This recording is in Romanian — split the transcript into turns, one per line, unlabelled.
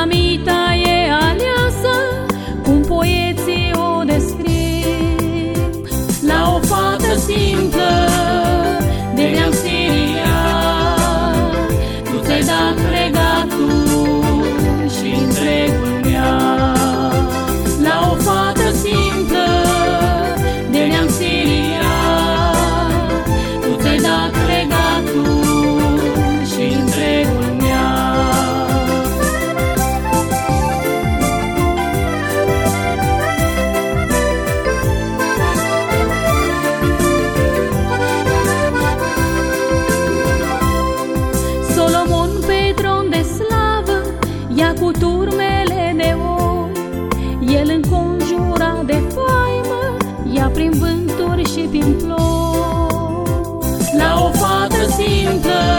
Sunamita e aleasă, cum poeții o descriu, la o fată simplă de neam sirian. Tu ți-ai dat regatul și întregul neam, la o fată simplă de neam sirian. Tu ți-ai dat regatul și întregul neam. Solomon pe tron de slavă ia cu turmele de oi, el înconjura de faimă, ia prin vânturi și prin ploi, la o fată simplă